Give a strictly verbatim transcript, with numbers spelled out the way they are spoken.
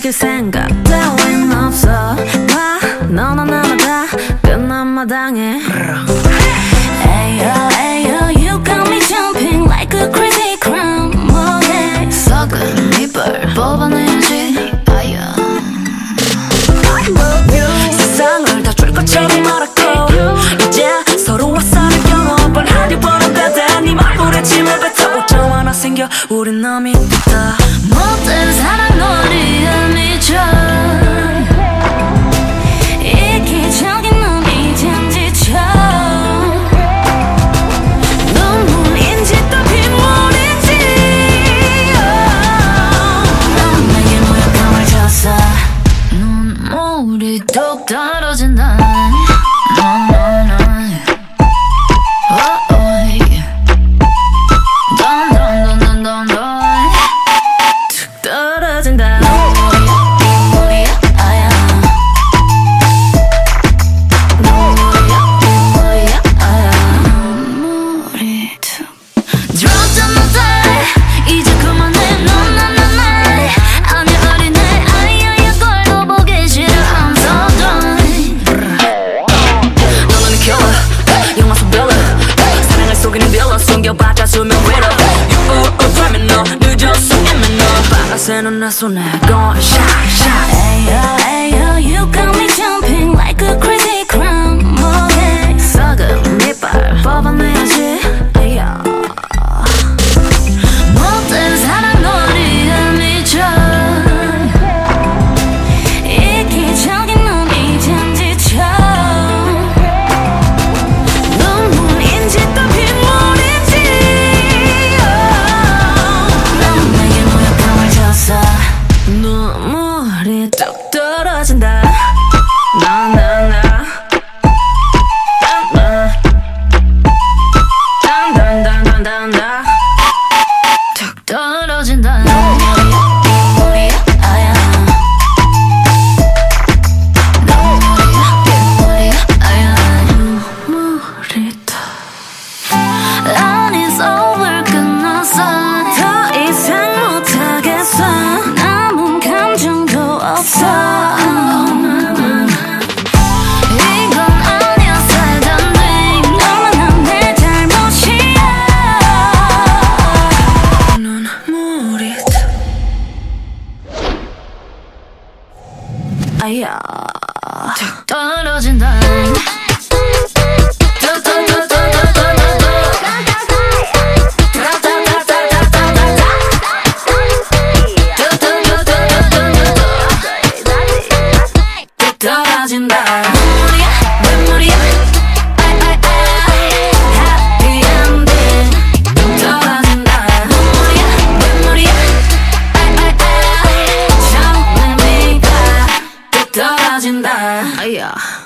그 생각 따윈 없어 봐 너나 나나 다 끝난 마당에 Ayo ayo you got me jumping like a crazy crown 뭐해 썩은 이빨 뽑아내야지 아야 세상을 다 줄 것처럼 알았고 이제 서로와 싸는 경험을 하려 보는 데다 네 말고래 침을 뱉어 오점 하나 생겨 우린 남이 됐다 못된 사랑 놀이에 미쳐 이기적인 넌 이젠 지쳐 눈물인지 또 빗물인지 넌 내게 모욕감을 줬어 눈물이 뚝 떨어진다 숨겨봤자 수면 위로 criminal 늦었어 criminal 바라새는 내 손에 gone shot shot Ayo ayo you got me jumping like a crazy crown 뭐해 썩은 이빨 뽑아내야지 Ayo 못된 사랑 놀이에 미쳐 이기적인 넌 이젠 지쳐 눈물인지 또 눈물이 뚝 떨어진다 나나나 단단단단단단 뚝 떨어진다 눈물이야 아야 눈물이야 아야 눈물이 다 And it's over 끝났어 더 이상 못하겠어 남은 감정도 없어 이건 아니야 살던 돼 너만 내 잘못이야 눈물이 아야 툭 떨어진다 떨어진다 눈물이야 눈물이야 Happy ending 떨어진다 눈물이야 눈물이야 처음에 네가 떨어진다 아야